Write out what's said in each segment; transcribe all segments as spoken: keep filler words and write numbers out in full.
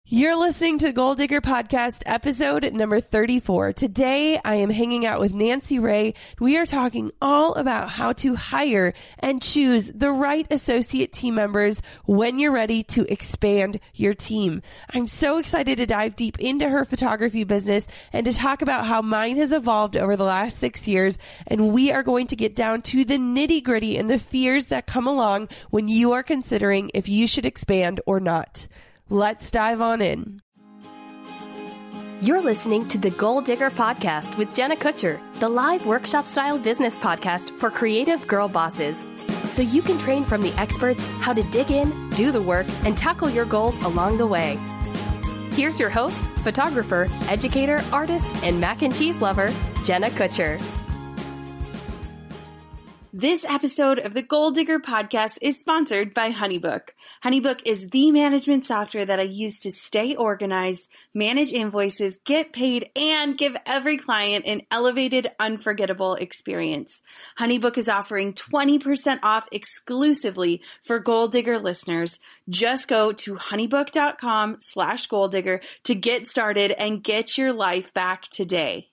You're listening to Goal Digger Podcast, episode number thirty-four. Today, I am hanging out with Nancy Ray. We are talking all about how to hire and choose the right associate team members when you're ready to expand your team. I'm so excited to dive deep into her photography business and to talk about how mine has evolved over the last six years. And we are going to get down to the nitty-gritty and the fears that come along when you are considering if you should expand or not. Let's dive on in. You're listening to the Goal Digger Podcast with Jenna Kutcher, the live workshop-style business podcast for creative girl bosses. So you can train from the experts how to dig in, do the work, and tackle your goals along the way. Here's your host, photographer, educator, artist, and mac and cheese lover, Jenna Kutcher. This episode of the Goal Digger Podcast is sponsored by HoneyBook. HoneyBook is the management software that I use to stay organized, manage invoices, get paid, and give every client an elevated, unforgettable experience. HoneyBook is offering twenty percent off exclusively for Goal Digger listeners. Just go to honeybook.com slash Goal Digger to get started and get your life back today.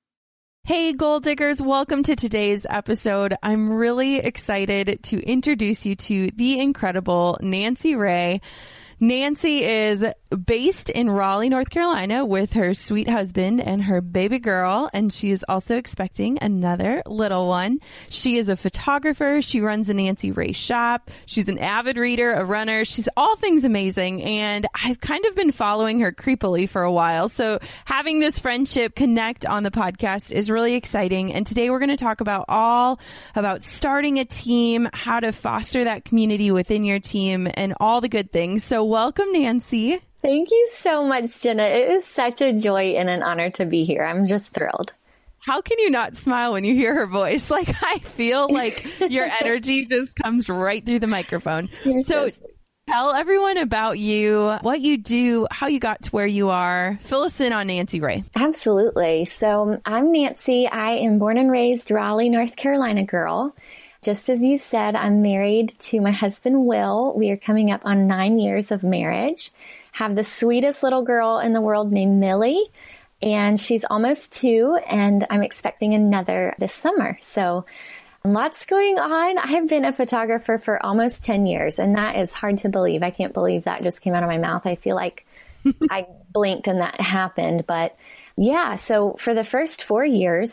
Hey, Goal Diggers, welcome to today's episode. I'm really excited to introduce you to the incredible Nancy Ray. Nancy is based in Raleigh, North Carolina with her sweet husband and her baby girl, and she is also expecting another little one. She is a photographer. She runs a Nancy Ray shop. She's an avid reader, a runner. She's all things amazing, and I've kind of been following her creepily for a while. So having this friendship connect on the podcast is really exciting, and today we're going to talk about all about starting a team, how to foster that community within your team, and all the good things. So welcome, Nancy. Thank you so much, Jenna. It is such a joy and an honor to be here. I'm just thrilled. How can you not smile when you hear her voice? Like, I feel like your energy just comes right through the microphone. You're so, so tell everyone about you, what you do, how you got to where you are. Fill us in on Nancy Ray. Absolutely. So I'm Nancy. I am born and raised Raleigh, North Carolina girl. Just as you said, I'm married to my husband, Will. We are coming up on nine years of marriage. Have the sweetest little girl in the world named Millie, and she's almost two, and I'm expecting another this summer. So lots going on. I have been a photographer for almost ten years, and that is hard to believe. I can't believe that just came out of my mouth. I feel like I blinked and that happened. But yeah, so for the first four years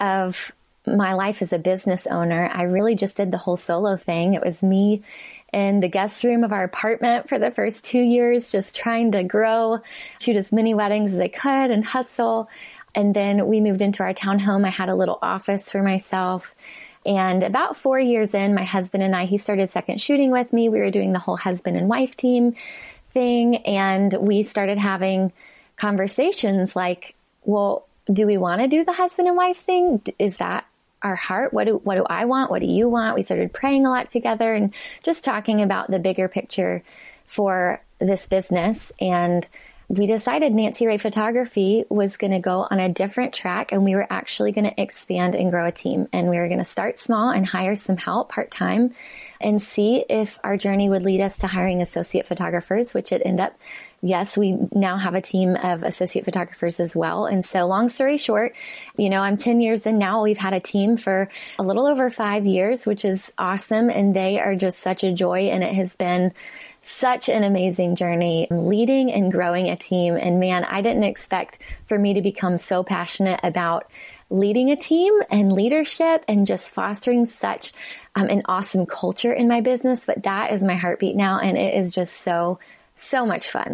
of my life as a business owner, I really just did the whole solo thing. It was me in the guest room of our apartment for the first two years, just trying to grow, shoot as many weddings as I could and hustle. And then we moved into our townhome. I had a little office for myself. And about four years in, my husband and I, he started second shooting with me. We were doing the whole husband and wife team thing. And we started having conversations like, well, do we want to do the husband and wife thing? Is that our heart? What do, what do I want? What do you want? We started praying a lot together and just talking about the bigger picture for this business. And we decided Nancy Ray Photography was going to go on a different track, and we were actually going to expand and grow a team. And we were going to start small and hire some help part-time and see if our journey would lead us to hiring associate photographers, which it ended up. Yes, we now have a team of associate photographers as well. And so long story short, you know, I'm ten years in now. We've had a team for a little over five years, which is awesome. And they are just such a joy. And it has been such an amazing journey leading and growing a team. And man, I didn't expect for me to become so passionate about leading a team and leadership and just fostering such um, an awesome culture in my business. But that is my heartbeat now. And it is just so, so much fun.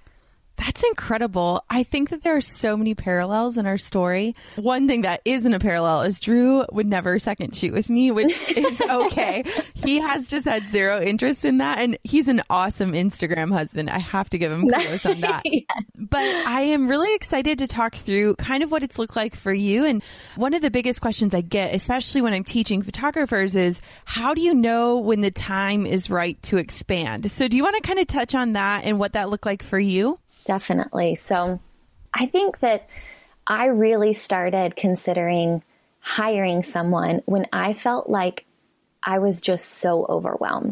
That's incredible. I think that there are so many parallels in our story. One thing that isn't a parallel is Drew would never second shoot with me, which is okay. He has just had zero interest in that. And he's an awesome Instagram husband. I have to give him kudos on that. Yes. But I am really excited to talk through kind of what it's looked like for you. And one of the biggest questions I get, especially when I'm teaching photographers, is how do you know when the time is right to expand? So do you want to kind of touch on that and what that looked like for you? Definitely. So I think that I really started considering hiring someone when I felt like I was just so overwhelmed.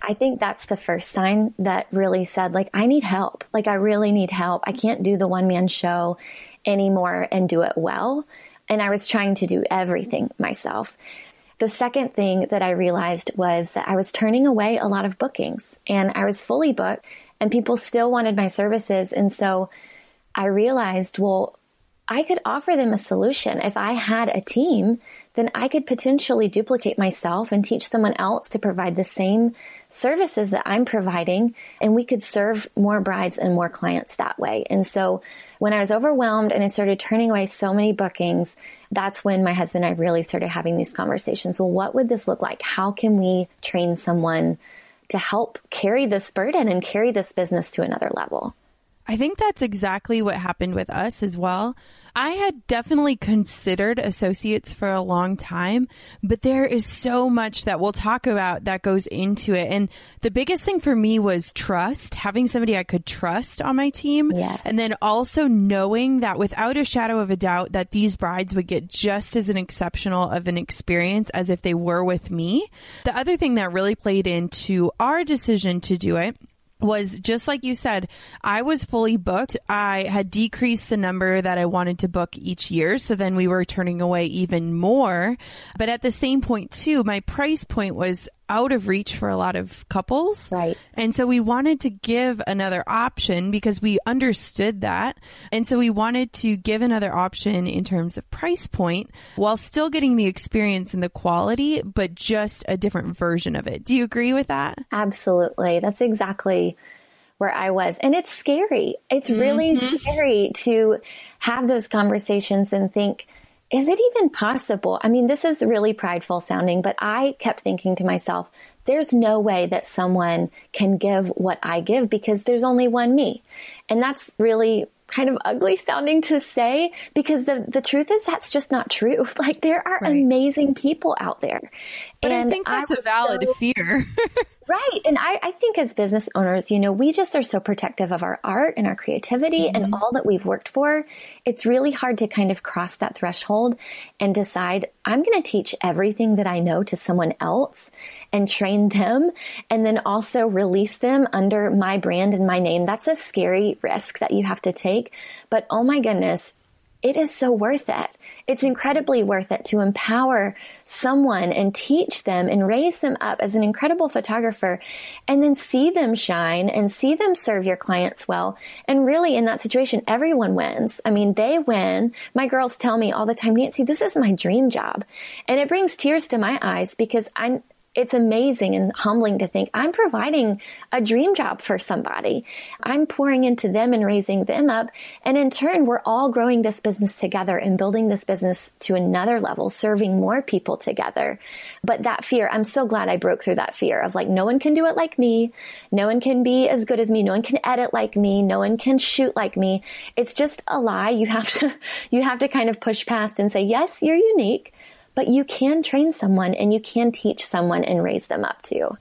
I think that's the first sign that really said, like, I need help. Like, I really need help. I can't do the one man show anymore and do it well. And I was trying to do everything myself. The second thing that I realized was that I was turning away a lot of bookings, and I was fully booked and people still wanted my services. And so I realized, well, I could offer them a solution. If I had a team, then I could potentially duplicate myself and teach someone else to provide the same services that I'm providing, and we could serve more brides and more clients that way. And so when I was overwhelmed and I started turning away so many bookings, that's when my husband and I really started having these conversations. Well, what would this look like? How can we train someone to help carry this burden and carry this business to another level? I think that's exactly what happened with us as well. I had definitely considered associates for a long time, but there is so much that we'll talk about that goes into it. And the biggest thing for me was trust, having somebody I could trust on my team. Yes. And then also knowing that without a shadow of a doubt that these brides would get just as an exceptional of an experience as if they were with me. The other thing that really played into our decision to do it was just like you said, I was fully booked. I had decreased the number that I wanted to book each year. So then we were turning away even more. But at the same point too, my price point was out of reach for a lot of couples. Right. And so we wanted to give another option because we understood that. And so we wanted to give another option in terms of price point while still getting the experience and the quality, but just a different version of it. Do you agree with that? Absolutely. That's exactly where I was. And it's scary. It's really mm-hmm. scary to have those conversations and think, is it even possible? I mean, this is really prideful sounding, but I kept thinking to myself, there's no way that someone can give what I give because there's only one me. And that's really kind of ugly sounding to say because the, the truth is that's just not true. Like there are right. amazing people out there. But and I think that's I a valid so, fear. Right. And I, I think as business owners, you know, we just are so protective of our art and our creativity mm-hmm. and all that we've worked for. It's really hard to kind of cross that threshold and decide, I'm going to teach everything that I know to someone else and train them and then also release them under my brand and my name. That's a scary risk that you have to take. But oh my goodness, it is so worth it. It's incredibly worth it to empower someone and teach them and raise them up as an incredible photographer and then see them shine and see them serve your clients well. And really in that situation, everyone wins. I mean, they win. My girls tell me all the time, Nancy, this is my dream job. And it brings tears to my eyes because I'm, it's amazing and humbling to think I'm providing a dream job for somebody. I'm pouring into them and raising them up. And in turn, we're all growing this business together and building this business to another level, serving more people together. But that fear, I'm so glad I broke through that fear of like, no one can do it like me. No one can be as good as me. No one can edit like me. No one can shoot like me. It's just a lie. You have to, you have to kind of push past and say, yes, you're unique. But you can train someone and you can teach someone and raise them up too.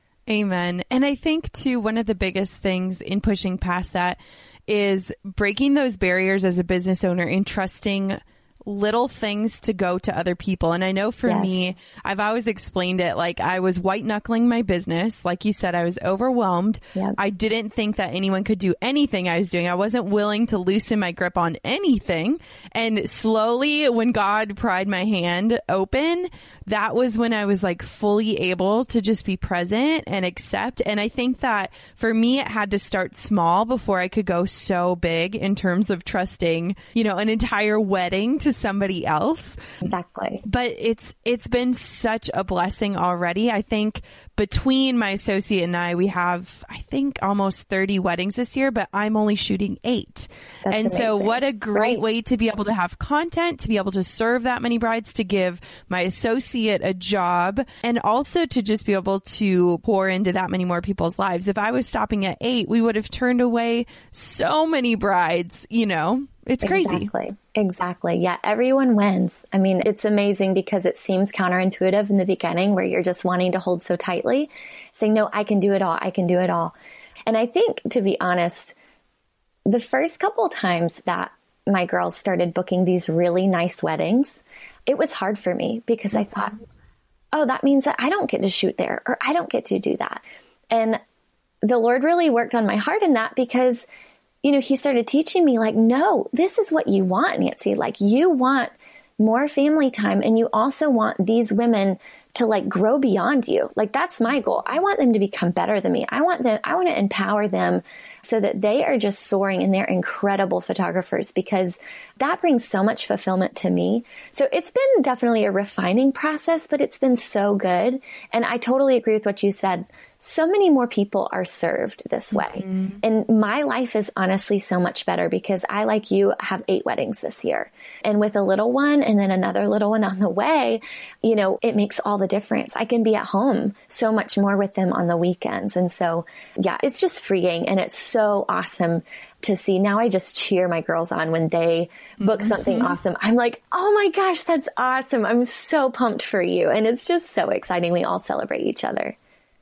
Amen. And I think too, one of the biggest things in pushing past that is breaking those barriers as a business owner and trusting little things to go to other people. And I know for yes. me, I've always explained it like I was white knuckling my business. Like you said, I was overwhelmed. Yep. I didn't think that anyone could do anything I was doing. I wasn't willing to loosen my grip on anything. And slowly when God pried my hand open, that was when I was like fully able to just be present and accept. And I think that for me, it had to start small before I could go so big in terms of trusting, you know, an entire wedding to somebody else. Exactly. But it's, it's been such a blessing already. I think between my associate and I, we have, I think almost thirty weddings this year, but I'm only shooting eight. That's and amazing. So what a great right. way to be able to have content, to be able to serve that many brides, to give my associate a job, and also to just be able to pour into that many more people's lives. If I was stopping at eight, we would have turned away so many brides, you know? It's crazy. Exactly. Exactly. Yeah. Everyone wins. I mean, it's amazing because it seems counterintuitive in the beginning where you're just wanting to hold so tightly, saying, no, I can do it all. I can do it all. And I think, to be honest, the first couple of times that my girls started booking these really nice weddings, it was hard for me because I thought, oh, that means that I don't get to shoot there or I don't get to do that. And the Lord really worked on my heart in that because, you know, he started teaching me like, no, this is what you want, Nancy. Like you want more family time and you also want these women to like grow beyond you. Like that's my goal. I want them to become better than me. I want them, I want to empower them so that they are just soaring and they're incredible photographers because that brings so much fulfillment to me. So it's been definitely a refining process, but it's been so good. And I totally agree with what you said. So many more people are served this way. Mm-hmm. And my life is honestly so much better because I, like you, have eight weddings this year. And with a little one and then another little one on the way, you know, it makes all the difference. I can be at home so much more with them on the weekends. And so, yeah, it's just freeing and it's so awesome to see. Now I just cheer my girls on when they book mm-hmm. something awesome. I'm like, oh my gosh, that's awesome. I'm so pumped for you. And it's just so exciting. We all celebrate each other.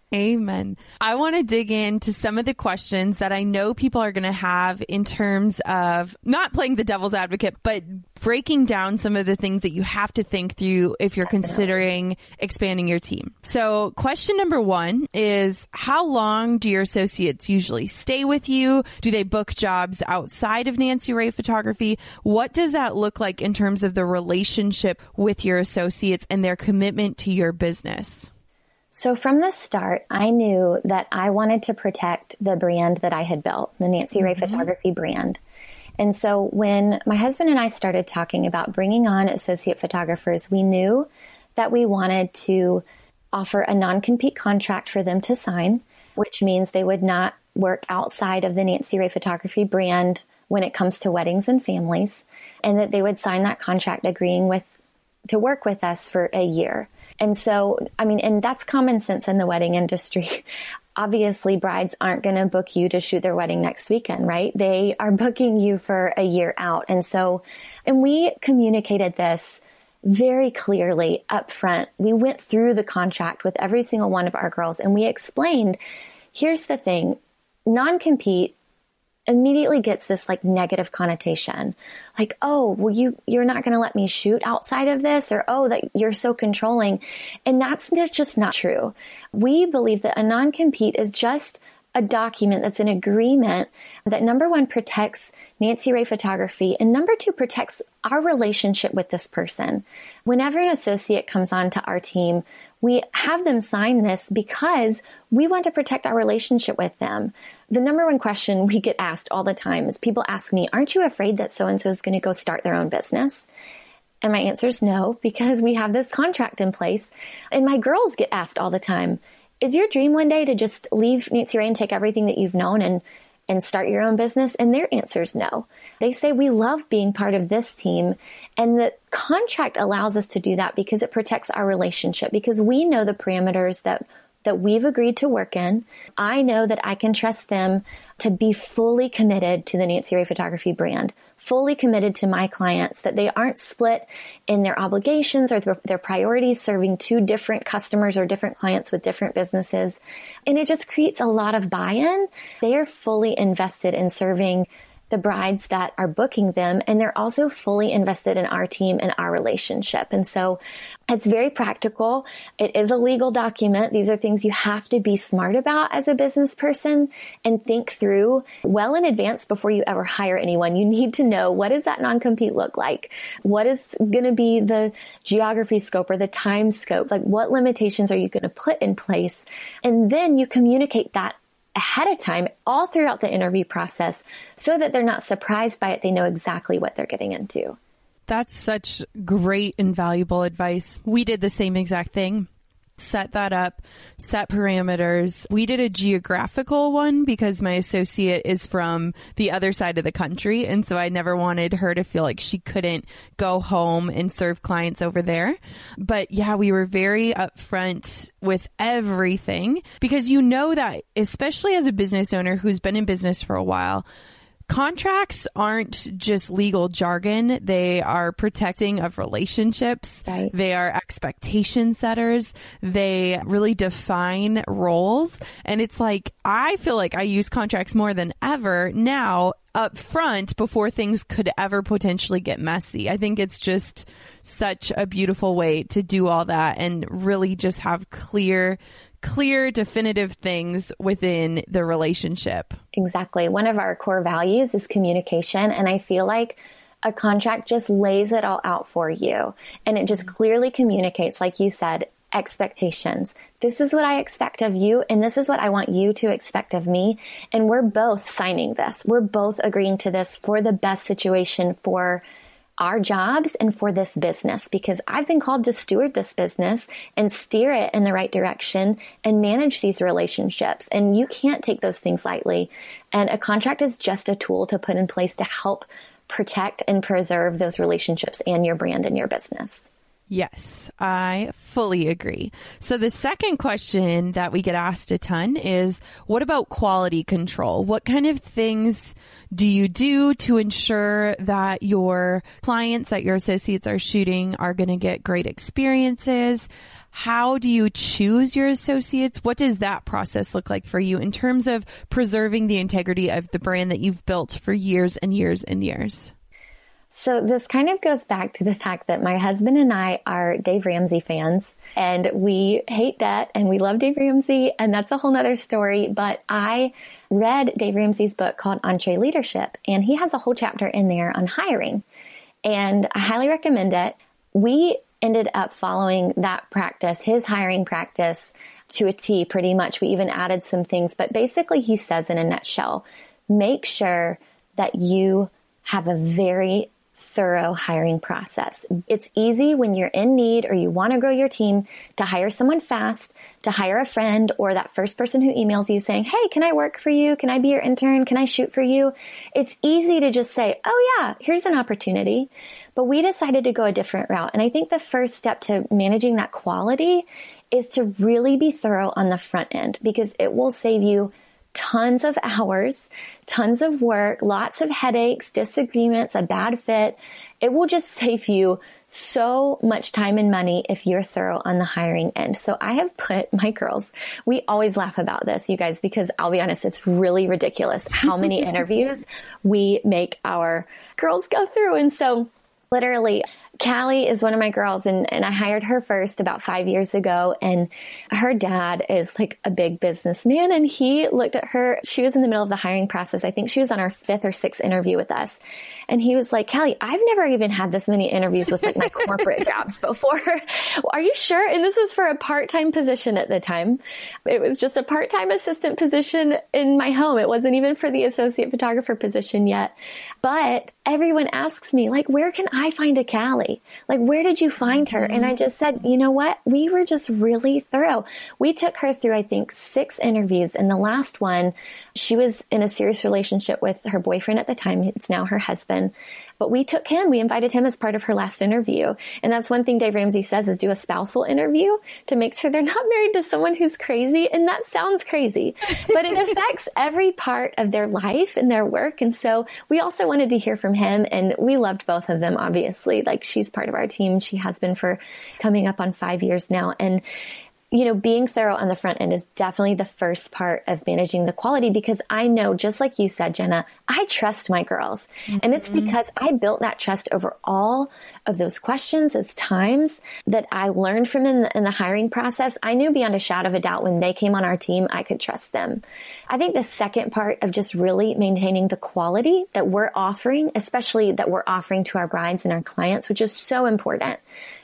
Amen. I want to dig into some of the questions that I know people are going to have in terms of not playing the devil's advocate, but breaking down some of the things that you have to think through if you're considering expanding your team. So question number one is, how long do your associates usually stay with you? Do they book jobs outside of Nancy Ray Photography? What does that look like in terms of the relationship with your associates and their commitment to your business? So from the start, I knew that I wanted to protect the brand that I had built, the Nancy Ray mm-hmm. Photography brand. And so when my husband and I started talking about bringing on associate photographers, we knew that we wanted to offer a non-compete contract for them to sign, which means they would not work outside of the Nancy Ray Photography brand when it comes to weddings and families, and that they would sign that contract agreeing with to work with us for a year. And so, I mean, and that's common sense in the wedding industry. Obviously, brides aren't going to book you to shoot their wedding next weekend, right? They are booking you for a year out. And so, and we communicated this very clearly up front. We went through the contract with every single one of our girls and we explained, here's the thing, non-compete immediately gets this like negative connotation. Like, oh, well, you, you're not going to let me shoot outside of this, or, oh, that you're so controlling. And that's just not true. We believe that a non-compete is just a document that's an agreement that, number one, protects Nancy Ray Photography, and number two, protects our relationship with this person. Whenever an associate comes on to our team, we have them sign this because we want to protect our relationship with them. The number one question we get asked all the time is people ask me, aren't you afraid that so-and-so is going to go start their own business? And my answer is no, because we have this contract in place. And my girls get asked all the time, is your dream one day to just leave Nancy Ray and take everything that you've known and, and start your own business? And their answer is no. They say, we love being part of this team. And the contract allows us to do that because it protects our relationship, because we know the parameters that that we've agreed to work in. I know that I can trust them to be fully committed to the Nancy Ray Photography brand, fully committed to my clients, that they aren't split in their obligations or their, their priorities, serving two different customers or different clients with different businesses. And it just creates a lot of buy-in. They are fully invested in serving the brides that are booking them, and they're also fully invested in our team and our relationship. And so it's very practical. It is a legal document. These are things you have to be smart about as a business person and think through well in advance before you ever hire anyone. You need to know, what does that non-compete look like? What is going to be the geography scope or the time scope? Like, what limitations are you going to put in place? And then you communicate that ahead of time, all throughout the interview process, so that they're not surprised by it. They know exactly what they're getting into. That's such great and valuable advice. We did the same exact thing. Set that up, set parameters. We did a geographical one because my associate is from the other side of the country. And so I never wanted her to feel like she couldn't go home and serve clients over there. But yeah, we were very upfront with everything, because you know that, especially as a business owner who's been in business for a while, contracts aren't just legal jargon. They are protecting of relationships. Right. They are expectation setters. They really define roles. And it's like, I feel like I use contracts more than ever now up front before things could ever potentially get messy. I think it's just such a beautiful way to do all that and really just have clear clear, definitive things within the relationship. Exactly. One of our core values is communication. And I feel like a contract just lays it all out for you. And it just clearly communicates, like you said, expectations. This is what I expect of you, and this is what I want you to expect of me. And we're both signing this. We're both agreeing to this for the best situation for our jobs and for this business, because I've been called to steward this business and steer it in the right direction and manage these relationships. And you can't take those things lightly. And a contract is just a tool to put in place to help protect and preserve those relationships and your brand and your business. Yes, I fully agree. So the second question that we get asked a ton is, what about quality control? What kind of things do you do to ensure that your clients, that your associates are shooting, are going to get great experiences? How do you choose your associates? What does that process look like for you in terms of preserving the integrity of the brand that you've built for years and years and years? So this kind of goes back to the fact that my husband and I are Dave Ramsey fans, and we hate debt and we love Dave Ramsey, and that's a whole nother story. But I read Dave Ramsey's book called EntreLeadership, and he has a whole chapter in there on hiring, and I highly recommend it. We ended up following that practice, his hiring practice, to a T pretty much. We even added some things, but basically he says in a nutshell, make sure that you have a very thorough hiring process. It's easy when you're in need or you want to grow your team to hire someone fast, to hire a friend or that first person who emails you saying, hey, can I work for you? Can I be your intern? Can I shoot for you? It's easy to just say, oh yeah, here's an opportunity. But we decided to go a different route. And I think the first step to managing that quality is to really be thorough on the front end, because it will save you tons of hours, tons of work, lots of headaches, disagreements, a bad fit. It will just save you so much time and money if you're thorough on the hiring end. So I have put my girls, we always laugh about this, you guys, because I'll be honest, it's really ridiculous how many interviews we make our girls go through. And so literally, Callie is one of my girls, and, and I hired her first about five years ago, and her dad is like a big businessman, and he looked at her. She was in the middle of the hiring process. I think she was on our fifth or sixth interview with us. And he was like, Callie, I've never even had this many interviews with like my corporate jobs before. Are you sure? And this was for a part-time position at the time. It was just a part-time assistant position in my home. It wasn't even for the associate photographer position yet. But everyone asks me, like, where can I find a Callie? Like, where did you find her? And I just said, you know what? We were just really thorough. We took her through, I think, six interviews. And the last one, she was in a serious relationship with her boyfriend at the time. It's now her husband. But we took him, we invited him as part of her last interview. And that's one thing Dave Ramsey says is do a spousal interview to make sure they're not married to someone who's crazy. And that sounds crazy, but it affects every part of their life and their work. And so we also wanted to hear from him, and we loved both of them, obviously. Like, she's part of our team. She has been for coming up on five years now. And you know, being thorough on the front end is definitely the first part of managing the quality, because I know, just like you said, Jenna, I trust my girls. Mm-hmm. And it's because I built that trust over all of those questions, those times that I learned from in the, in the hiring process. I knew beyond a shadow of a doubt when they came on our team, I could trust them. I think the second part of just really maintaining the quality that we're offering, especially that we're offering to our brides and our clients, which is so important,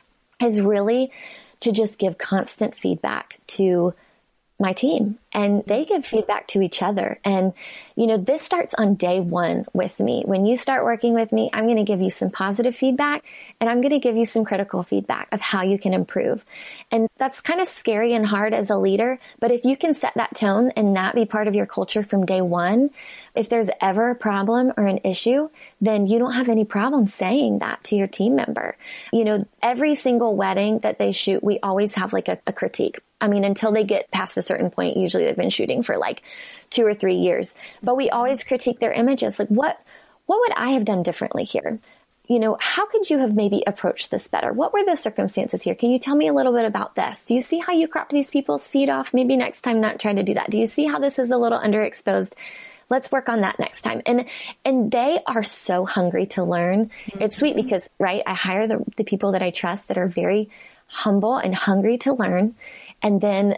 is really to just give constant feedback to my team, and they give feedback to each other. And, you know, this starts on day one with me. When you start working with me, I'm going to give you some positive feedback, and I'm going to give you some critical feedback of how you can improve. And that's kind of scary and hard as a leader, but if you can set that tone and that be part of your culture from day one, if there's ever a problem or an issue, then you don't have any problem saying that to your team member. You know, every single wedding that they shoot, we always have like a, a critique. I mean, until they get past a certain point, usually they've been shooting for like two or three years, but we always critique their images. Like, what, what would I have done differently here? You know, how could you have maybe approached this better? What were the circumstances here? Can you tell me a little bit about this? Do you see how you cropped these people's feet off? Maybe next time not try to do that. Do you see how this is a little underexposed? Let's work on that next time. And, and they are so hungry to learn. Mm-hmm. It's sweet because, right, I hire the, the people that I trust that are very humble and hungry to learn. And then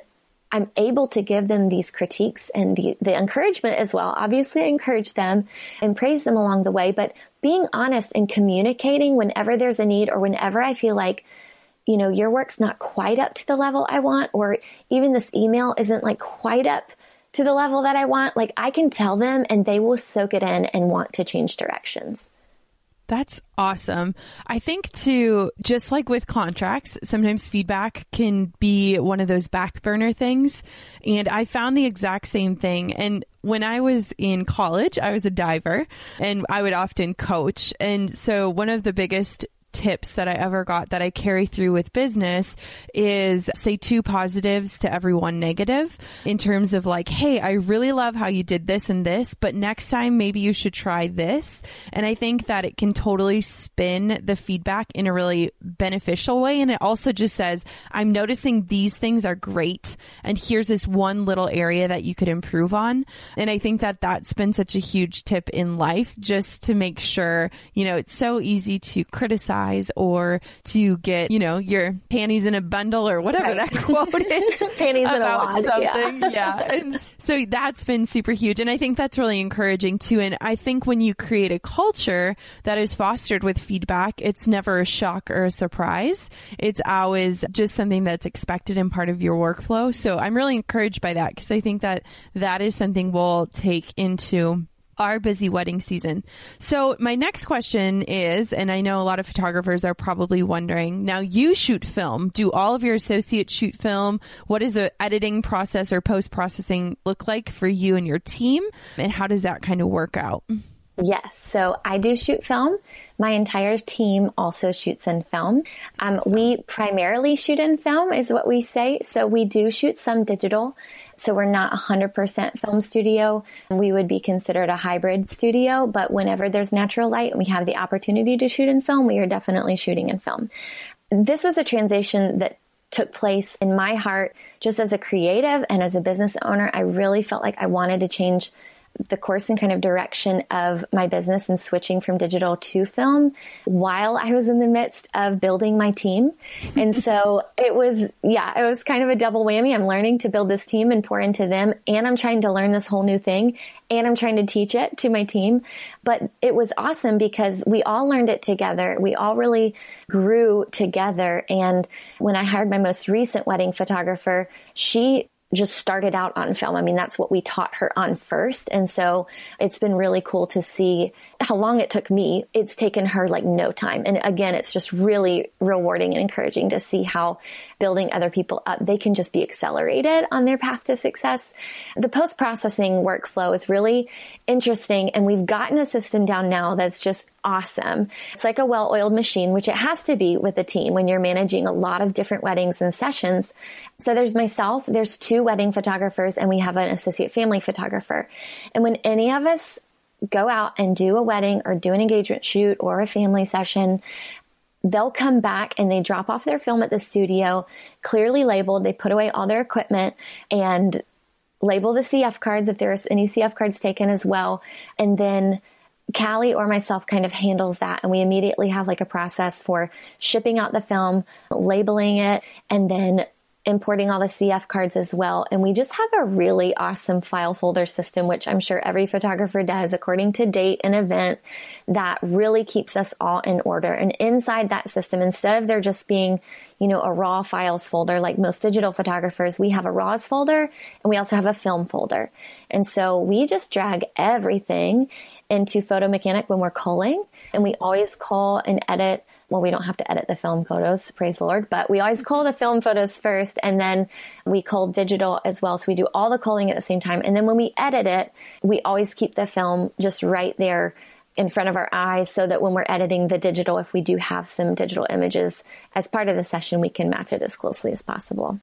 I'm able to give them these critiques and the, the encouragement as well. Obviously, I encourage them and praise them along the way, but being honest and communicating whenever there's a need or whenever I feel like, you know, your work's not quite up to the level I want, or even this email isn't like quite up to the level that I want, like I can tell them and they will soak it in and want to change directions. That's awesome. I think too, just like with contracts, sometimes feedback can be one of those back burner things. And I found the exact same thing. And when I was in college, I was a diver and I would often coach. And so one of the biggest tips that I ever got that I carry through with business is say two positives to every one negative, in terms of like, hey, I really love how you did this and this, but next time maybe you should try this. And I think that it can totally spin the feedback in a really beneficial way. And it also just says, I'm noticing these things are great, and here's this one little area that you could improve on. And I think that that's been such a huge tip in life, just to make sure, you know, it's so easy to criticize or to get, you know, your panties in a bundle or whatever right. that quote is. Panties in a about wad, something. Yeah. yeah. And so that's been super huge. And I think that's really encouraging too. And I think when you create a culture that is fostered with feedback, it's never a shock or a surprise. It's always just something that's expected and part of your workflow. So I'm really encouraged by that, because I think that that is something we'll take into our busy wedding season. So my next question is, and I know a lot of photographers are probably wondering, now you shoot film. Do all of your associates shoot film? What does the editing process or post-processing look like for you and your team? And how does that kind of work out? Yes. So I do shoot film. My entire team also shoots in film. Um, we primarily shoot in film is what we say. So we do shoot some digital. So we're not one hundred percent film studio. We would be considered a hybrid studio, but whenever there's natural light and we have the opportunity to shoot in film, we are definitely shooting in film. This was a transition that took place in my heart just as a creative and as a business owner. I really felt like I wanted to change the course and kind of direction of my business and switching from digital to film while I was in the midst of building my team. And so it was, yeah, it was kind of a double whammy. I'm learning to build this team and pour into them, and I'm trying to learn this whole new thing, and I'm trying to teach it to my team. But it was awesome because we all learned it together. We all really grew together. And when I hired my most recent wedding photographer, she just started out on film. I mean, that's what we taught her on first. And so it's been really cool to see how long it took me. It's taken her like no time. And again, it's just really rewarding and encouraging to see how building other people up, they can just be accelerated on their path to success. The post-processing workflow is really interesting. And we've gotten a system down now that's just awesome. It's like a well-oiled machine, which it has to be with a team when you're managing a lot of different weddings and sessions. So there's myself, there's two wedding photographers, and we have an associate family photographer. And when any of us go out and do a wedding or do an engagement shoot or a family session, they'll come back and they drop off their film at the studio, clearly labeled. They put away all their equipment and label the C F cards if there's any C F cards taken as well. And then Callie or myself kind of handles that. And we immediately have like a process for shipping out the film, labeling it, and then importing all the C F cards as well. And we just have a really awesome file folder system, which I'm sure every photographer does according to date and event, that really keeps us all in order. And inside that system, instead of there just being, you know, a raw files folder, like most digital photographers, we have a raws folder and we also have a film folder. And so we just drag everything into Photo Mechanic when we're culling, and we always cull and edit. Well, we don't have to edit the film photos, praise the Lord, but we always cull the film photos first, and then we cull digital as well. So we do all the culling at the same time. And then when we edit it, we always keep the film just right there in front of our eyes so that when we're editing the digital, if we do have some digital images as part of the session, we can match it as closely as possible.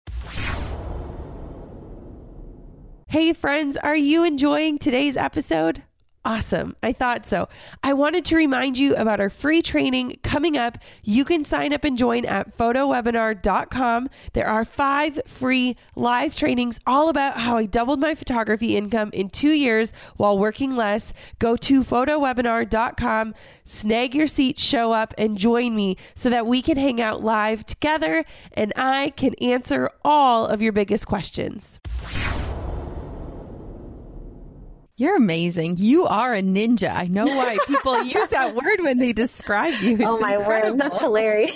Hey friends, are you enjoying today's episode? Awesome. I thought so. I wanted to remind you about our free training coming up. You can sign up and join at photo webinar dot com. There are five free live trainings all about how I doubled my photography income in two years while working less. Go to photo webinar dot com, snag your seat, show up, and join me so that we can hang out live together and I can answer all of your biggest questions. You're amazing. You are a ninja. I know why people use that word when they describe you. It's oh my incredible. word, that's hilarious.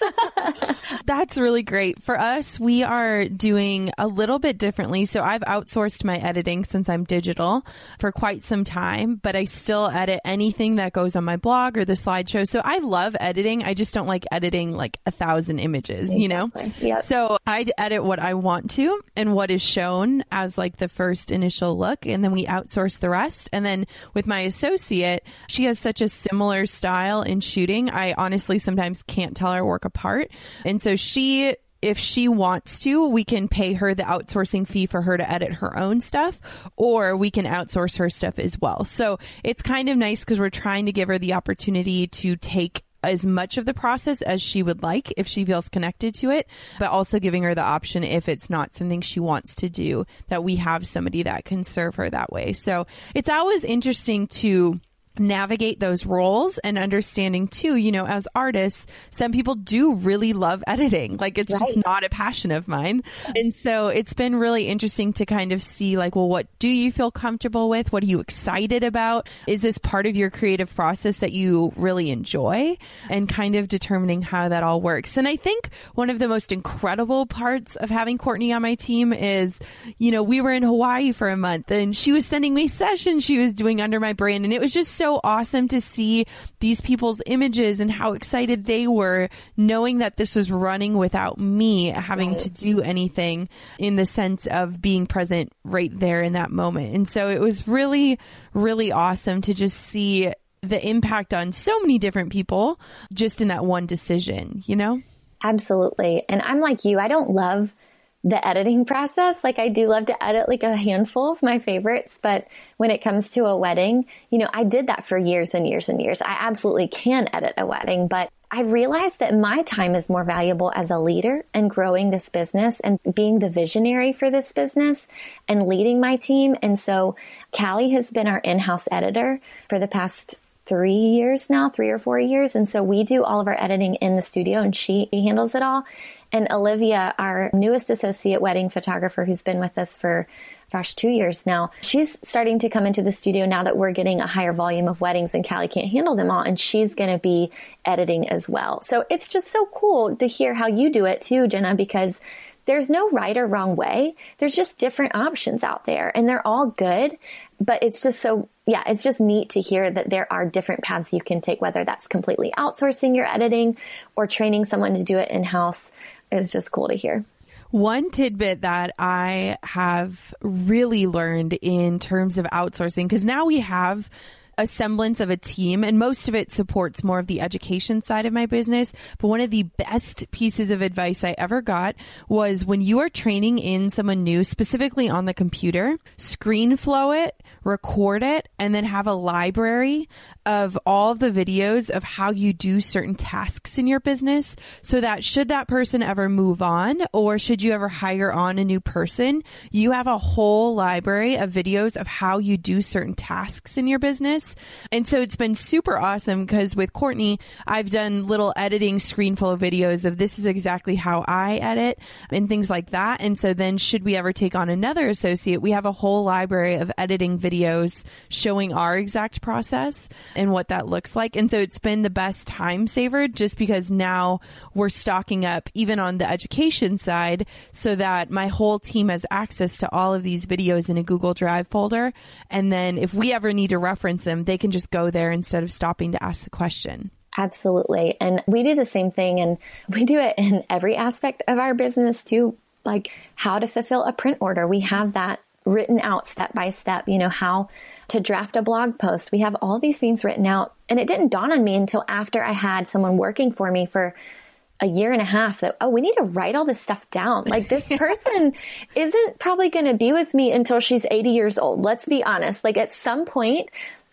That's really great. For us, we are doing a little bit differently. So I've outsourced my editing since I'm digital for quite some time, but I still edit anything that goes on my blog or the slideshow. So I love editing. I just don't like editing like a thousand images, exactly. you know? Yep. So I edit what I want to and what is shown as like the first initial look. And then we outsource the rest. And then with my associate, she has such a similar style in shooting. I honestly sometimes can't tell our work apart. And so she, if she wants to, we can pay her the outsourcing fee for her to edit her own stuff, or we can outsource her stuff as well. So it's kind of nice because we're trying to give her the opportunity to take as much of the process as she would like if she feels connected to it, but also giving her the option if it's not something she wants to do, that we have somebody that can serve her that way. So it's always interesting to navigate those roles and understanding too, you know, as artists, some people do really love editing. Like it's right. just not a passion of mine. And so it's been really interesting to kind of see like, well, what do you feel comfortable with? What are you excited about? Is this part of your creative process that you really enjoy? And kind of determining how that all works. And I think one of the most incredible parts of having Courtney on my team is, you know, we were in Hawaii for a month and she was sending me sessions she was doing under my brand. And it was just so so awesome to see these people's images and how excited they were knowing that this was running without me having right. to do anything in the sense of being present right there in that moment. And so it was really, really awesome to just see the impact on so many different people just in that one decision, you know? Absolutely. And I'm like you, I don't love the editing process. Like I do love to edit like a handful of my favorites, but when it comes to a wedding, you know, I did that for years and years and years. I absolutely can edit a wedding, but I realized that my time is more valuable as a leader and growing this business and being the visionary for this business and leading my team. And so Callie has been our in-house editor for the past three years now, three or four years. And so we do all of our editing in the studio and she handles it all. And Olivia, our newest associate wedding photographer who's been with us for, gosh, two years now, she's starting to come into the studio now that we're getting a higher volume of weddings and Callie can't handle them all. And she's going to be editing as well. So it's just so cool to hear how you do it too, Jenna, because there's no right or wrong way. There's just different options out there and they're all good. But it's just so, yeah, it's just neat to hear that there are different paths you can take, whether that's completely outsourcing your editing or training someone to do it in-house. Is just cool to hear. One tidbit that I have really learned in terms of outsourcing, because now we have a semblance of a team and most of it supports more of the education side of my business. But one of the best pieces of advice I ever got was when you are training in someone new, specifically on the computer, screen flow it, record it, and then have a library of all of the videos of how you do certain tasks in your business so that should that person ever move on or should you ever hire on a new person, you have a whole library of videos of how you do certain tasks in your business. And so it's been super awesome because with Courtney, I've done little editing screenflow videos of this is exactly how I edit and things like that. And so then should we ever take on another associate, we have a whole library of editing videos showing our exact process and what that looks like. And so it's been the best time saver just because now we're stocking up even on the education side so that my whole team has access to all of these videos in a Google Drive folder. And then if we ever need to reference them, they can just go there instead of stopping to ask the question. Absolutely. And we do the same thing and we do it in every aspect of our business too, like how to fulfill a print order. We have that written out step by step, you know, how to draft a blog post. We have all these things written out. And it didn't dawn on me until after I had someone working for me for a year and a half that, oh, we need to write all this stuff down. Like this person isn't probably going to be with me until she's eighty years old. Let's be honest. Like at some point,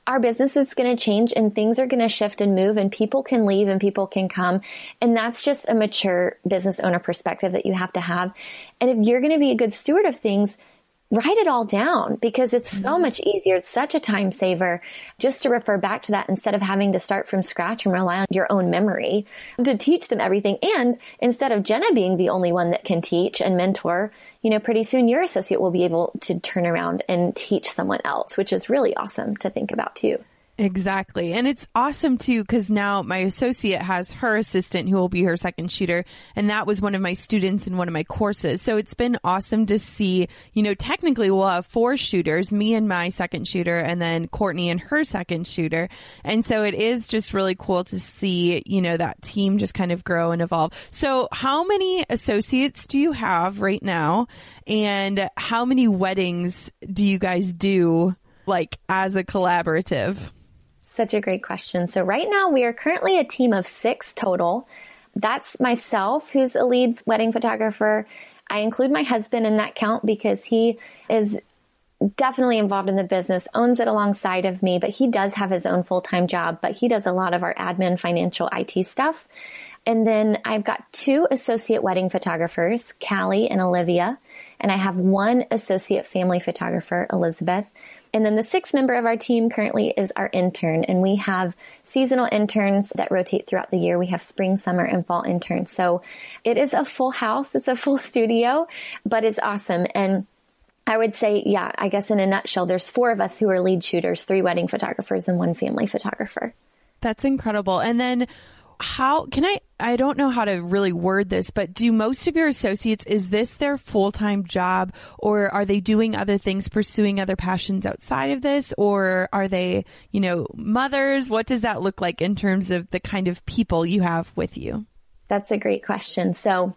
our business is going to change and things are going to shift and move and people can leave and people can come. And that's just a mature business owner perspective that you have to have. And if you're going to be a good steward of things, write it all down because it's so much easier. It's such a time saver just to refer back to that instead of having to start from scratch and rely on your own memory to teach them everything. And instead of Jenna being the only one that can teach and mentor, you know, pretty soon your associate will be able to turn around and teach someone else, which is really awesome to think about too. Exactly. And it's awesome too, because now my associate has her assistant who will be her second shooter. And that was one of my students in one of my courses. So it's been awesome to see, you know, technically we'll have four shooters, me and my second shooter, and then Courtney and her second shooter. And so it is just really cool to see, you know, that team just kind of grow and evolve. So how many associates do you have right now? And how many weddings do you guys do, like, as a collaborative? Such a great question. So right now we are currently a team of six total. That's myself, who's a lead wedding photographer. I include my husband in that count because he is definitely involved in the business, owns it alongside of me, but he does have his own full-time job, but he does a lot of our admin, financial, I T stuff. And then I've got two associate wedding photographers, Callie and Olivia, and I have one associate family photographer, Elizabeth. And then the sixth member of our team currently is our intern, and we have seasonal interns that rotate throughout the year. We have spring, summer, and fall interns. So it is a full house. It's a full studio, but it's awesome. And I would say, yeah, I guess in a nutshell, there's four of us who are lead shooters, three wedding photographers and one family photographer. That's incredible. And then how can I, I don't know how to really word this, but do most of your associates, is this their full-time job, or are they doing other things, pursuing other passions outside of this? Or are they, you know, mothers? What does that look like in terms of the kind of people you have with you? That's a great question. So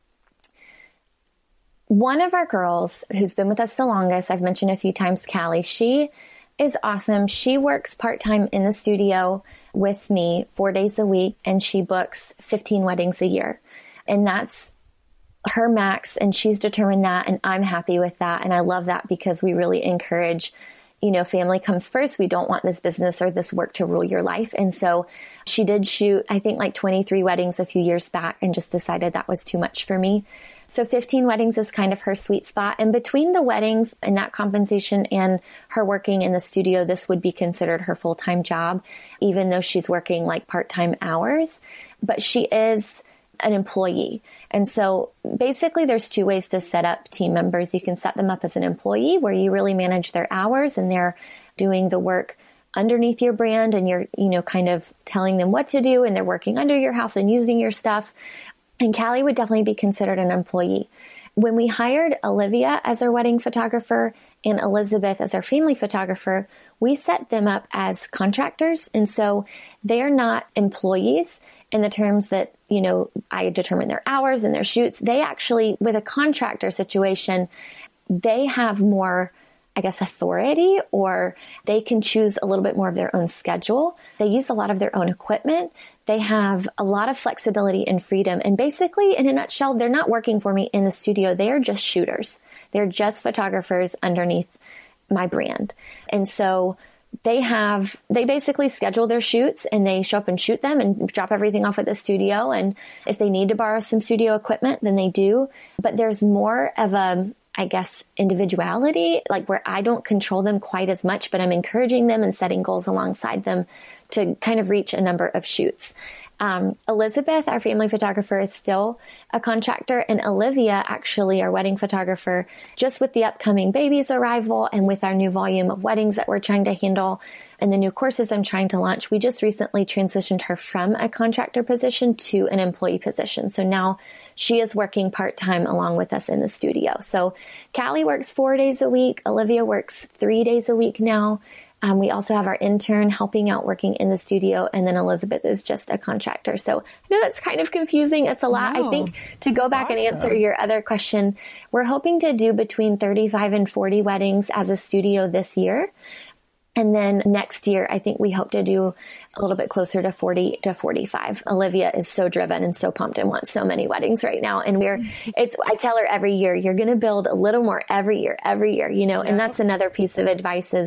one of our girls who's been with us the longest, I've mentioned a few times, Callie, she is awesome. She works part-time in the studio with me four days a week, and she books fifteen weddings a year. And that's her max, and she's determined that, and I'm happy with that. And I love that because we really encourage, you know, family comes first. We don't want this business or this work to rule your life. And so she did shoot, I think, like twenty-three weddings a few years back and just decided that was too much for me. So fifteen weddings is kind of her sweet spot. And between the weddings and that compensation and her working in the studio, this would be considered her full-time job, even though she's working like part-time hours. But she is an employee. And so basically there's two ways to set up team members. You can set them up as an employee where you really manage their hours and they're doing the work underneath your brand and you're, you know, kind of telling them what to do and they're working under your house and using your stuff. And Callie would definitely be considered an employee. When we hired Olivia as our wedding photographer and Elizabeth as our family photographer, we set them up as contractors. And so they are not employees in the terms that, you know, I determine their hours and their shoots. They actually, with a contractor situation, they have more, I guess, authority, or they can choose a little bit more of their own schedule. They use a lot of their own equipment. They have a lot of flexibility and freedom. And basically, in a nutshell, they're not working for me in the studio. They are just shooters. They're just photographers underneath my brand. And so they have, they basically schedule their shoots and they show up and shoot them and drop everything off at the studio. And if they need to borrow some studio equipment, then they do. But there's more of a, I guess, individuality, like where I don't control them quite as much, but I'm encouraging them and setting goals alongside them to kind of reach a number of shoots. Um, Elizabeth, our family photographer, is still a contractor, and Olivia, actually our wedding photographer, just with the upcoming baby's arrival and with our new volume of weddings that we're trying to handle and the new courses I'm trying to launch, we just recently transitioned her from a contractor position to an employee position. So now she is working part-time along with us in the studio. So Callie works four days a week. Olivia works three days a week now. Um, we also have our intern helping out working in the studio, and then Elizabeth is just a contractor. So I know that's kind of confusing. It's a lot. No, I think to go back awesome. and answer your other question, we're hoping to do between thirty-five and forty weddings as a studio this year. And then next year, I think we hope to do a little bit closer to forty to forty-five. Olivia is so driven and so pumped and wants so many weddings right now. And we're, it's, I tell her every year, you're going to build a little more every year, every year, you know, yeah. And that's another piece of advice is,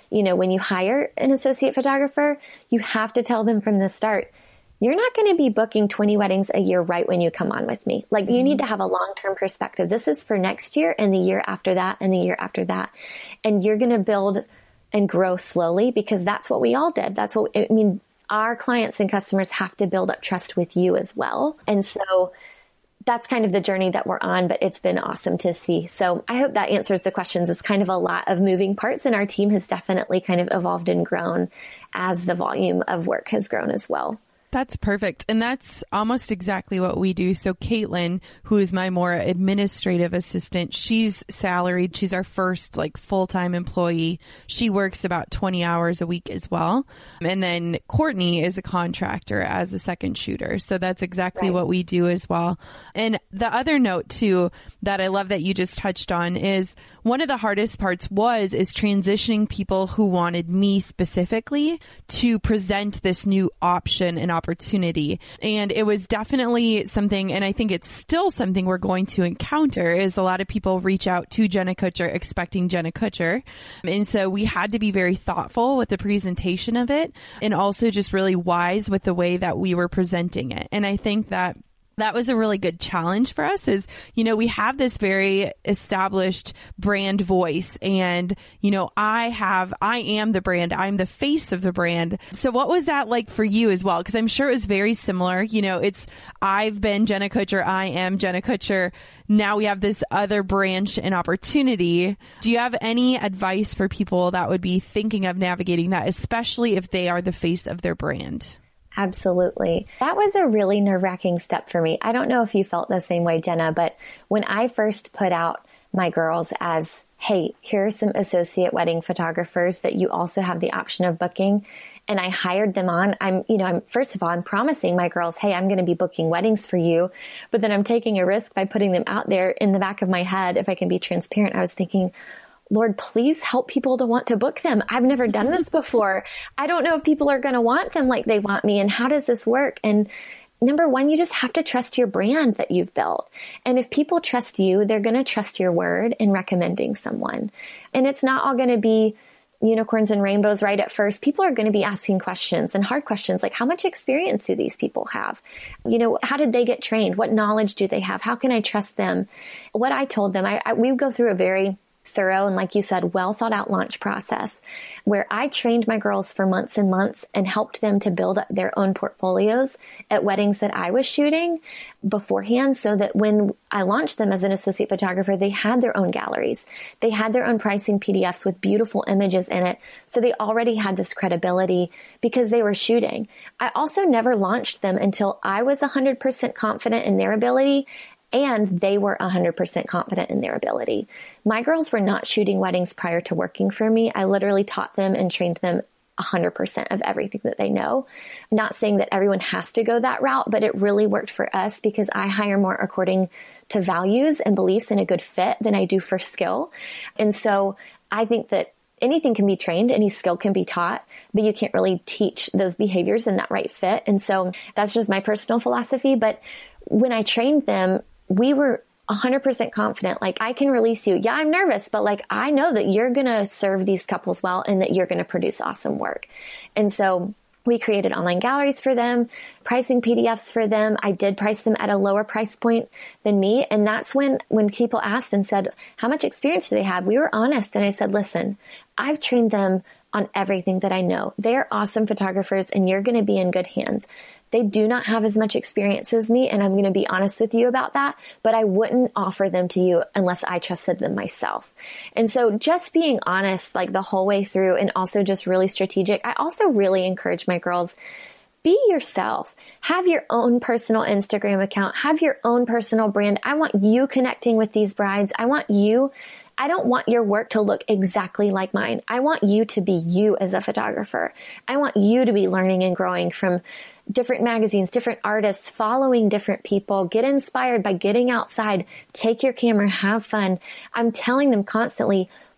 you know, when you hire an associate photographer, you have to tell them from the start, you're not going to be booking twenty weddings a year right when you come on with me. Like, you need to have a long-term perspective. This is for next year and the year after that and the year after that. And you're going to build and grow slowly, because that's what we all did. That's what, I mean, our clients and customers have to build up trust with you as well. And so that's kind of the journey that we're on, but it's been awesome to see. So I hope that answers the questions. It's kind of a lot of moving parts, and our team has definitely kind of evolved and grown as the volume of work has grown as well. That's perfect. And that's almost exactly what we do. So Caitlin, who is my more administrative assistant, she's salaried. She's our first like full-time employee. She works about twenty hours a week as well. And then Courtney is a contractor as a second shooter. So that's exactly right. what we do as well. And the other note too, that I love that you just touched on, is one of the hardest parts was, is transitioning people who wanted me specifically to present this new option and opportunity. And it was definitely something, and I think it's still something we're going to encounter, is a lot of people reach out to Jenna Kutcher expecting Jenna Kutcher. And so we had to be very thoughtful with the presentation of it, and also just really wise with the way that we were presenting it. And I think that that was a really good challenge for us, is, you know, we have this very established brand voice, and, you know, I have, I am the brand, I'm the face of the brand. So what was that like for you as well? Because I'm sure it was very similar. You know, it's, I've been Jenna Kutcher, I am Jenna Kutcher. Now we have this other branch and opportunity. Do you have any advice for people that would be thinking of navigating that, especially if they are the face of their brand? Absolutely. That was a really nerve-wracking step for me. I don't know if you felt the same way, Jenna, but when I first put out my girls as, hey, here are some associate wedding photographers that you also have the option of booking, and I hired them on, I'm, you know, I'm, first of all, I'm promising my girls, hey, I'm going to be booking weddings for you, but then I'm taking a risk by putting them out there. In the back of my head, if I can be transparent, I was thinking, Lord, please help people to want to book them. I've never done this before. I don't know if people are going to want them like they want me. And how does this work? And number one, you just have to trust your brand that you've built. And if people trust you, they're going to trust your word in recommending someone. And it's not all going to be unicorns and rainbows right at first. People are going to be asking questions, and hard questions, like, how much experience do these people have? You know, how did they get trained? What knowledge do they have? How can I trust them? What I told them, I, I we go through a very thorough and, like you said, well thought out launch process where I trained my girls for months and months and helped them to build up their own portfolios at weddings that I was shooting beforehand, so that when I launched them as an associate photographer, they had their own galleries. They had their own pricing P D Fs with beautiful images in it. So they already had this credibility because they were shooting. I also never launched them until I was one hundred percent confident in their ability, and they were one hundred percent confident in their ability. My girls were not shooting weddings prior to working for me. I literally taught them and trained them one hundred percent of everything that they know. I'm not saying that everyone has to go that route, but it really worked for us because I hire more according to values and beliefs and a good fit than I do for skill. And so I think that anything can be trained, any skill can be taught, but you can't really teach those behaviors and that right fit. And so that's just my personal philosophy. But when I trained them, we were one hundred percent confident, like, I can release you. Yeah, I'm nervous, but like, I know that you're going to serve these couples well and that you're going to produce awesome work. And so we created online galleries for them, pricing P D Fs for them. I did price them at a lower price point than me. And that's when, when people asked and said, how much experience do they have? We were honest. And I said, listen, I've trained them on everything that I know. They're awesome photographers and you're going to be in good hands. They do not have as much experience as me, and I'm going to be honest with you about that, but I wouldn't offer them to you unless I trusted them myself. And so just being honest, like, the whole way through, and also just really strategic. I also really encourage my girls, be yourself. Have your own personal Instagram account. Have your own personal brand. I want you connecting with these brides. I want you I don't want your work to look exactly like mine. I want you to be you as a photographer. I want you to be learning and growing from different magazines, different artists, following different people. Get inspired by getting outside, take your camera, have fun. I'm telling them constantly,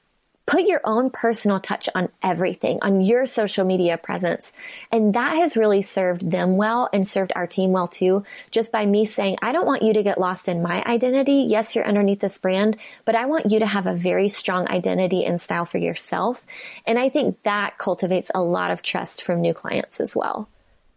put your own personal touch on everything, on your social media presence. And that has really served them well and served our team well too. Just by me saying, I don't want you to get lost in my identity. Yes, you're underneath this brand, but I want you to have a very strong identity and style for yourself. And I think that cultivates a lot of trust from new clients as well.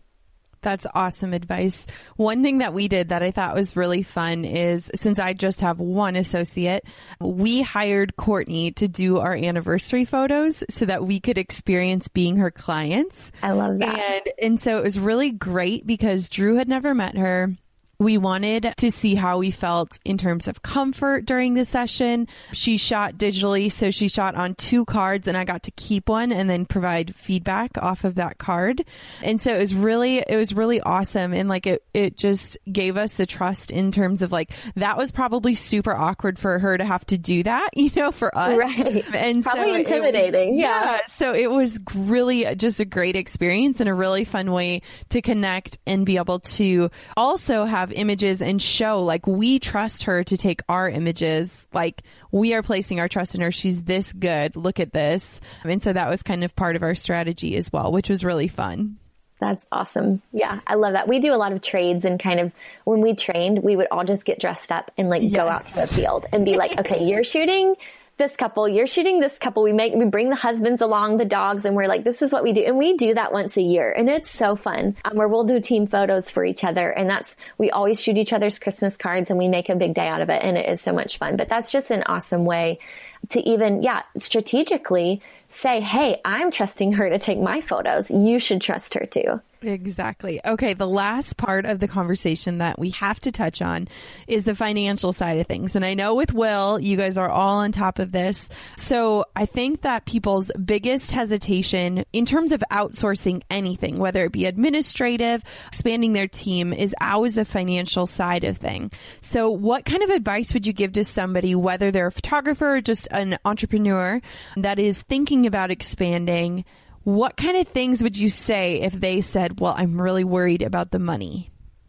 That's awesome advice. One thing that we did that I thought was really fun is, since I just have one associate, we hired Courtney to do our anniversary photos so that we could experience being her clients. I love that. And, and so it was really great because Drew had never met her. We wanted to see how we felt in terms of comfort during the session. She shot digitally, so she shot on two cards and I got to keep one and then provide feedback off of that card. And so it was really, it was really awesome. And like it, it just gave us the trust in terms of like, that was probably super awkward for her to have to do that, you know, for us. Right. And probably so intimidating. Was, yeah. yeah. So it was really just a great experience and a really fun way to connect and be able to also have images and show like we trust her to take our images, like we are placing our trust in her. She's this good. Look at this. And so that was kind of part of our strategy as well, which was really fun. That's awesome. Yeah, I love that. We do a lot of trades, and kind of when we trained, we would all just get dressed up and like yes. go out to the field and be like, okay, you're shooting this couple, you're shooting this couple. We make, we bring the husbands along, the dogs, and we're like, this is what we do. And we do that once a year. And it's so fun, um, where we'll do team photos for each other. And that's, we always shoot each other's Christmas cards and we make a big day out of it. And it is so much fun, but that's just an awesome way to even, yeah, strategically say, hey, I'm trusting her to take my photos. You should trust her too. Exactly. Okay. The last part of the conversation that we have to touch on is the financial side of things. And I know with Will, you guys are all on top of this. So I think that people's biggest hesitation in terms of outsourcing anything, whether it be administrative, expanding their team, is always the financial side of thing. So what kind of advice would you give to somebody, whether they're a photographer or just an entrepreneur that is thinking about expanding? What kind of things would you say if they said, well, I'm really worried about the money?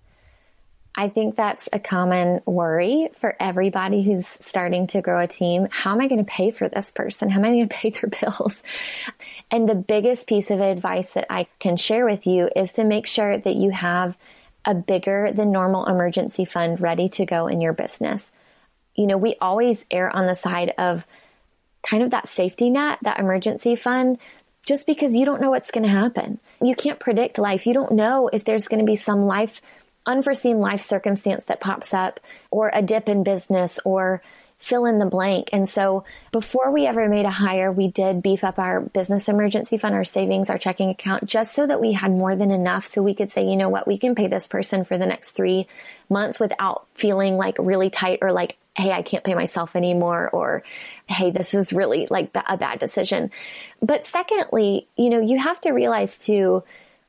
I think that's a common worry for everybody who's starting to grow a team. How am I going to pay for this person? How am I going to pay their bills? And the biggest piece of advice that I can share with you is to make sure that you have a bigger than normal emergency fund ready to go in your business. You know, we always err on the side of kind of that safety net, that emergency fund, just because you don't know what's going to happen. You can't predict life. You don't know if there's going to be some life, unforeseen life circumstance that pops up, or a dip in business, or fill in the blank. And so before we ever made a hire, we did beef up our business emergency fund, our savings, our checking account, just so that we had more than enough. So we could say, you know what, we can pay this person for the next three months without feeling like really tight or like, hey, I can't pay myself anymore, or hey, this is really like a bad decision. But secondly, you know, you have to realize too,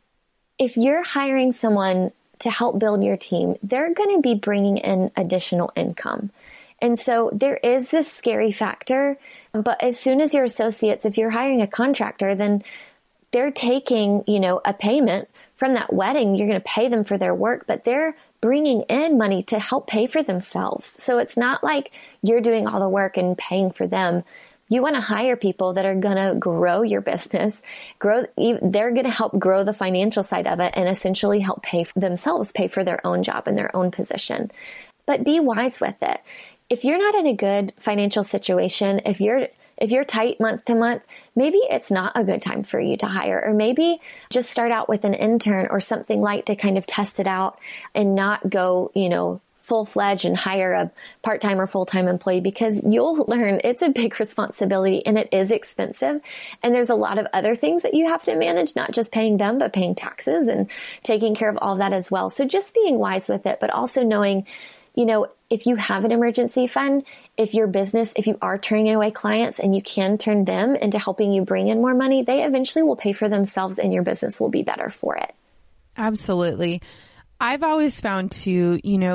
if you're hiring someone to help build your team, they're going to be bringing in additional income. And so there is this scary factor, but as soon as your associates, if you're hiring a contractor, then they're taking, you know, a payment from that wedding. You're going to pay them for their work, but they're bringing in money to help pay for themselves. So it's not like you're doing all the work and paying for them. You want to hire people that are going to grow your business, grow. They're going to help grow the financial side of it and essentially help pay for themselves, pay for their own job and their own position. But be wise with it. If you're not in a good financial situation, if you're If you're tight month to month, maybe it's not a good time for you to hire, or maybe just start out with an intern or something light to kind of test it out and not go, you know, full-fledged and hire a part-time or full-time employee, because you'll learn it's a big responsibility and it is expensive. And there's a lot of other things that you have to manage, not just paying them, but paying taxes and taking care of all of that as well. So just being wise with it, but also knowing, you know, if you have an emergency fund, if your business, if you are turning away clients and you can turn them into helping you bring in more money, they eventually will pay for themselves and your business will be better for it. Absolutely. I've always found too, you know,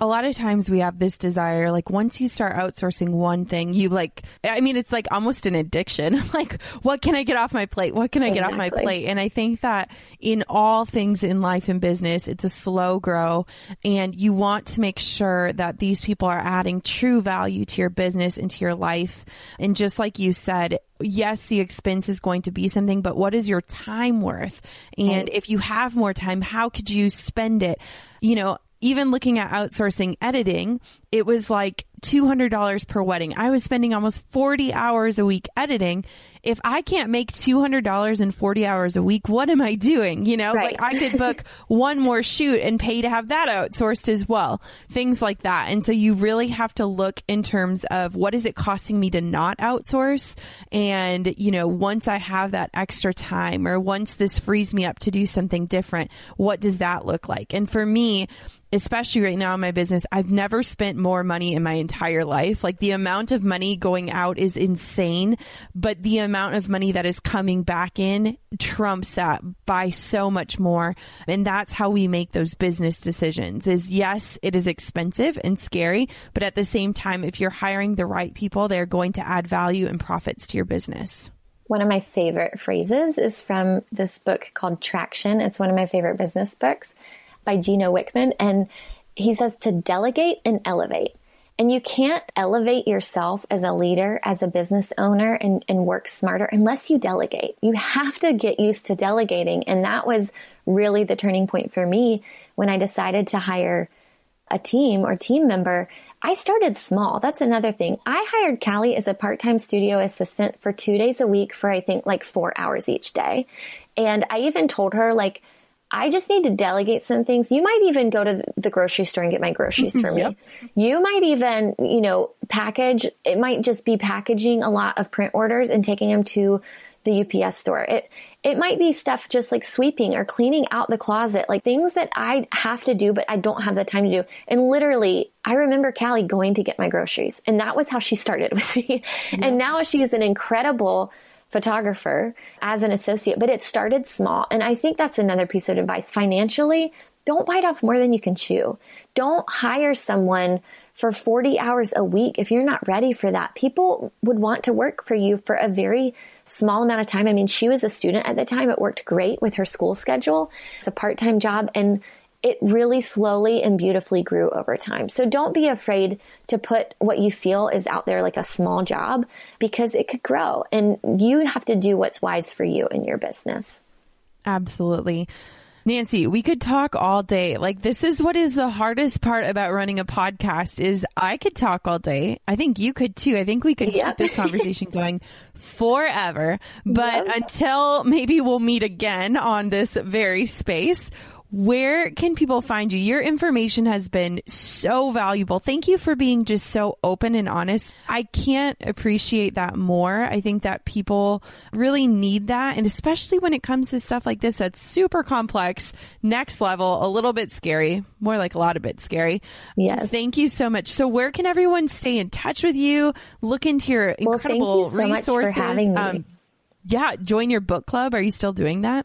a lot of times we have this desire, like once you start outsourcing one thing, you like, I mean, it's like almost an addiction. Like, what can I get off my plate? What can I get Exactly. off my plate? And I think that in all things in life and business, it's a slow grow, and you want to make sure that these people are adding true value to your business and to your life. And just like you said, yes, the expense is going to be something, but what is your time worth? And if you have more time, how could you spend it? You know, even looking at outsourcing editing, it was like two hundred dollars per wedding. I was spending almost forty hours a week editing. If I can't make two hundred dollars in forty hours a week, what am I doing? You know, Right. like I could book one more shoot and pay to have that outsourced as well. Things like that. And so you really have to look in terms of what is it costing me to not outsource? And, you know, once I have that extra time, or once this frees me up to do something different, what does that look like? And for me, especially right now in my business, I've never spent more money in my entire life. Like the amount of money going out is insane, but the amount of money that is coming back in trumps that by so much more. And that's how we make those business decisions is, yes, it is expensive and scary, but at the same time, if you're hiring the right people, they're going to add value and profits to your business. One of my favorite phrases is from this book called Traction. It's one of my favorite business books by Gino Wickman. And he says to delegate and elevate. And you can't elevate yourself as a leader, as a business owner, and, and work smarter unless you delegate. You have to get used to delegating. And that was really the turning point for me when I decided to hire a team or team member. I started small. That's another thing. I hired Callie as a part-time studio assistant for two days a week for, I think, like four hours each day. And I even told her, like, I just need to delegate some things. You might even go to the grocery store and get my groceries for me. Yep. You might even, you know, package. It might just be packaging a lot of print orders and taking them to the U P S store. It, it might be stuff just like sweeping or cleaning out the closet, like things that I have to do, but I don't have the time to do. And literally, I remember Callie going to get my groceries, and that was how she started with me. Yeah. And now she is an incredible photographer as an associate, but it started small. And I think that's another piece of advice. Financially, don't bite off more than you can chew. Don't hire someone for forty hours a week if you're not ready for that. People would want to work for you for a very small amount of time. I mean, she was a student at the time. It worked great with her school schedule. It's a part-time job, and it really slowly and beautifully grew over time. So don't be afraid to put what you feel is out there like a small job, because it could grow, and you have to do what's wise for you in your business. Absolutely. Nancy, we could talk all day. Like, this is what is the hardest part about running a podcast is I could talk all day. I think you could too. I think we could yep. keep this conversation going forever. But yep. until maybe we'll meet again on this very space, where can people find you? Your information has been so valuable. Thank you for being just so open and honest. I can't appreciate that more. I think that people really need that. And especially when it comes to stuff like this, that's super complex, next level, a little bit scary, more like a lot of bit scary. Yes. Just thank you so much. So where can everyone stay in touch with you? Look into your incredible well, thank you so resources. Much for having me. Um, yeah. Join your book club. Are you still doing that?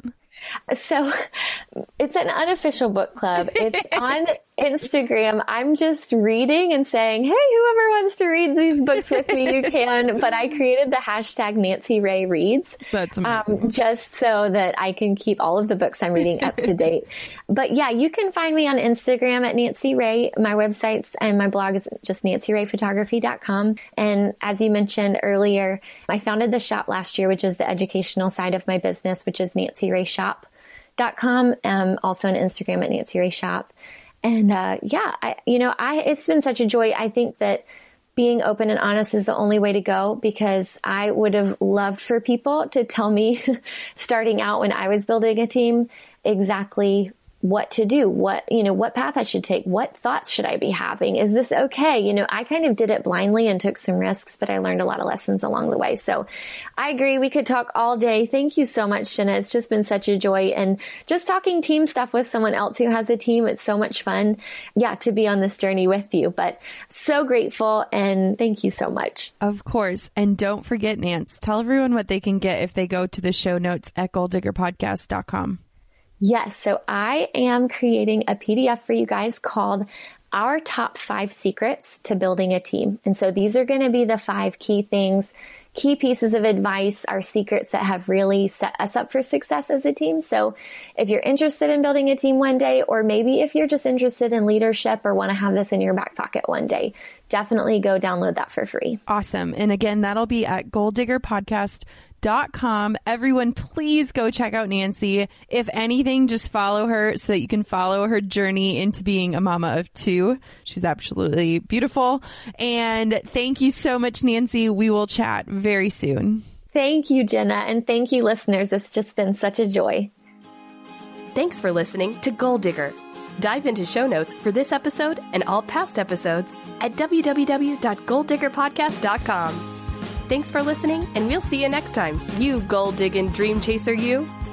So it's an unofficial book club. It's on Instagram. I'm just reading and saying, hey, whoever wants to read these books with me, you can. But I created the hashtag Nancy Ray Reads. That's amazing. Um, just so that I can keep all of the books I'm reading up to date. But yeah, you can find me on Instagram at Nancy Ray. My websites and my blog is just nancy ray photography dot com. And as you mentioned earlier, I founded the shop last year, which is the educational side of my business, which is nancy ray shop dot com. Um, also on Instagram at Nancy Ray Shop. And, uh, yeah, I, you know, I, it's been such a joy. I think that being open and honest is the only way to go, because I would have loved for people to tell me starting out when I was building a team exactly what to do, what, you know, what path I should take, what thoughts should I be having? Is this okay? You know, I kind of did it blindly and took some risks, but I learned a lot of lessons along the way. So I agree. We could talk all day. Thank you so much, Jenna. It's just been such a joy. And just talking team stuff with someone else who has a team, it's so much fun. Yeah, to be on this journey with you, but so grateful. And thank you so much. Of course. And don't forget, Nance, tell everyone what they can get if they go to the show notes at goal digger podcast dot com. Yes. So I am creating a P D F for you guys called our top five secrets to building a team. And so these are going to be the five key things, key pieces of advice, our secrets that have really set us up for success as a team. So if you're interested in building a team one day, or maybe if you're just interested in leadership or want to have this in your back pocket one day, definitely go download that for free. Awesome. And again, that'll be at goal digger podcast dot com. Everyone, please go check out Nancy. If anything, just follow her so that you can follow her journey into being a mama of two. She's absolutely beautiful. And thank you so much, Nancy. We will chat very soon. Thank you, Jenna. And thank you, listeners. It's just been such a joy. Thanks for listening to Goal Digger. Dive into show notes for this episode and all past episodes at w w w dot goal digger podcast dot com. Thanks for listening, and we'll see you next time. You goal-digging dream chaser, you.